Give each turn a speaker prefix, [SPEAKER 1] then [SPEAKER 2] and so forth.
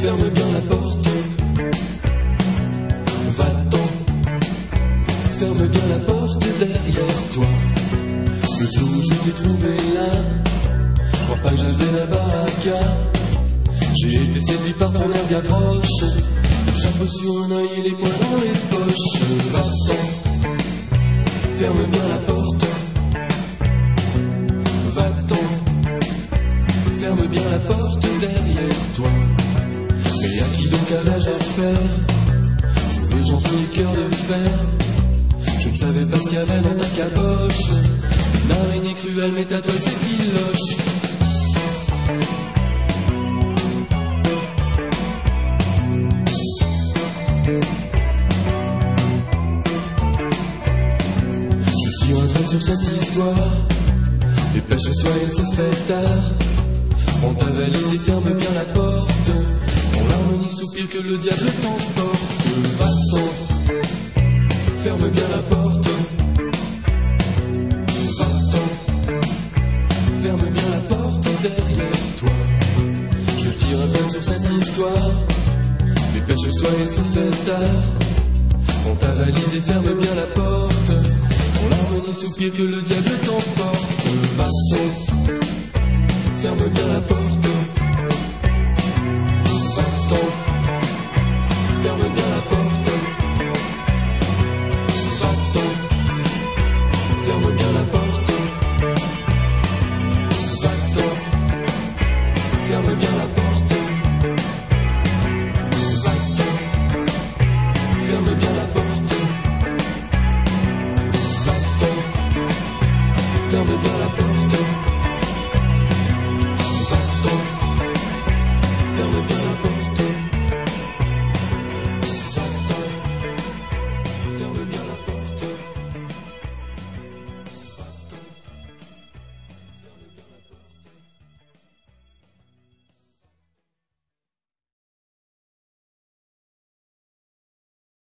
[SPEAKER 1] ferme bien la porte. Va-t'en, ferme bien la porte derrière toi. Le jour où je t'ai trouvé là, je crois pas que j'avais la baraque. J'ai été séduit par ton air gavroche, le chapeau sur un œil et les poings dans les poches. Va-t'en, ferme bien la porte. Va-t'en, ferme bien la porte derrière toi. Mais à qui donc avais-je affaire? Sous les gentils cœurs de fer. Je ne savais pas ce qu'il y avait dans ta caboche. Une araignée cruelle mais t'as toi ses filoches. Je tire un trait sur cette histoire. Dépêche-toi, il se fait tard. On t'avalise et ferme bien la porte. Ton l'harmonie soupire que le diable t'emporte. Va-t'en, ferme bien la porte. Va-t'en, ferme bien la porte derrière toi. Je tire un trait sur cette histoire. Dépêche-toi, il se fait tard. On t'avalise et ferme bien la porte. Ton l'harmonie soupire que le diable t'emporte. Va-t'en, ferme bien la porte. Va-t'en, ferme bien la porte. Va-t'en, ferme bien la porte. Va-t'en, ferme bien la porte. Va-t'en, ferme bien la porte. Va-t'en, ferme bien la porte. Va-t'en, ferme bien la porte.